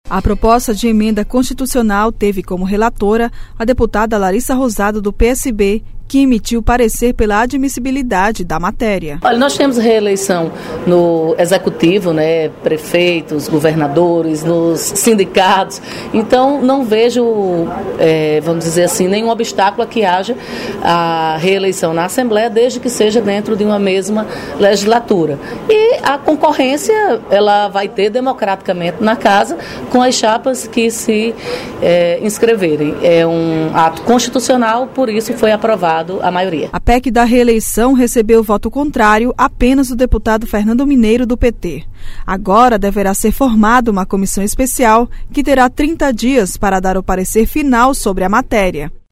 A proposta de emenda constitucional teve como relatora a deputada Larissa Rosado, do PSB, que emitiu parecer pela admissibilidade da matéria. Olha, nós temos reeleição no executivo, prefeitos, governadores, nos sindicatos, então não vejo, vamos dizer assim, nenhum obstáculo a que haja a reeleição na Assembleia, desde que seja dentro de uma mesma legislatura. E a concorrência, ela vai ter democraticamente na casa com as chapas que se inscreverem. É um ato constitucional, por isso foi aprovado a maioria. A PEC da reeleição recebeu voto contrário apenas do deputado Fernando Mineiro, do PT. Agora deverá ser formada uma comissão especial que terá 30 dias para dar o parecer final sobre a matéria.